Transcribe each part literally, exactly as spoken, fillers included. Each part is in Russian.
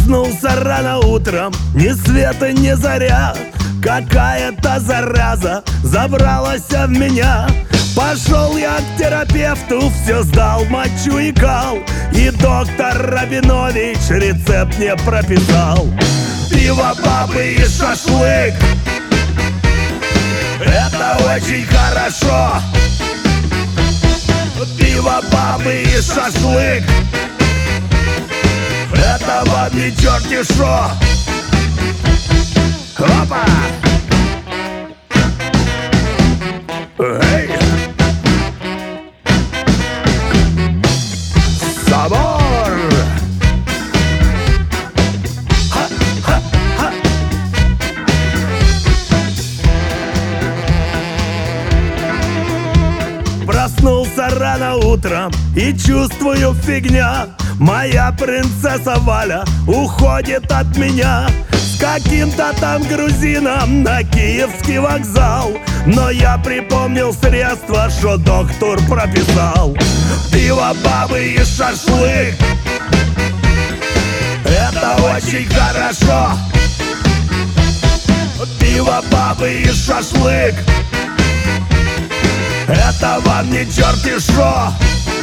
Проснулся рано утром, ни света, ни заря. Какая-то зараза забралась в меня. Пошел я к терапевту, все сдал, мочу и кал. И доктор Рабинович рецепт мне прописал. Пиво, бабы и шашлык — это очень хорошо. Пиво, бабы и шашлык — это вам не черти шо. Опа! Эй! Собор! Ха-ха-ха! Проснулся рано утром и чувствую фигня. Моя принцесса Валя уходит от меня с каким-то там грузином на Киевский вокзал. Но я припомнил средства, что доктор прописал. Пиво, бабы и шашлык — это очень хорошо. Пиво, бабы и шашлык — это вам не черти шо.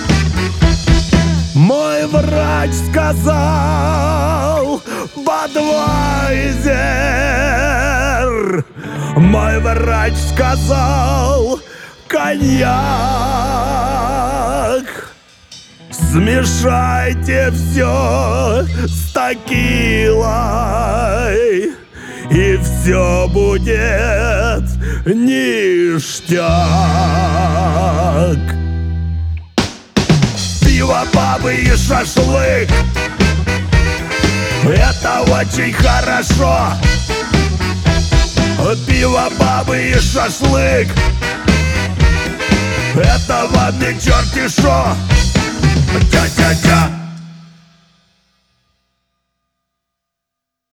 Мой врач сказал: Бадвайзер. Мой врач сказал: коньяк. Смешайте все с текилой, и все будет ништяк. Пиво, бабы и шашлык — это очень хорошо. Пиво, бабы и шашлык — это вам не черти шо. Тя-тя-тя.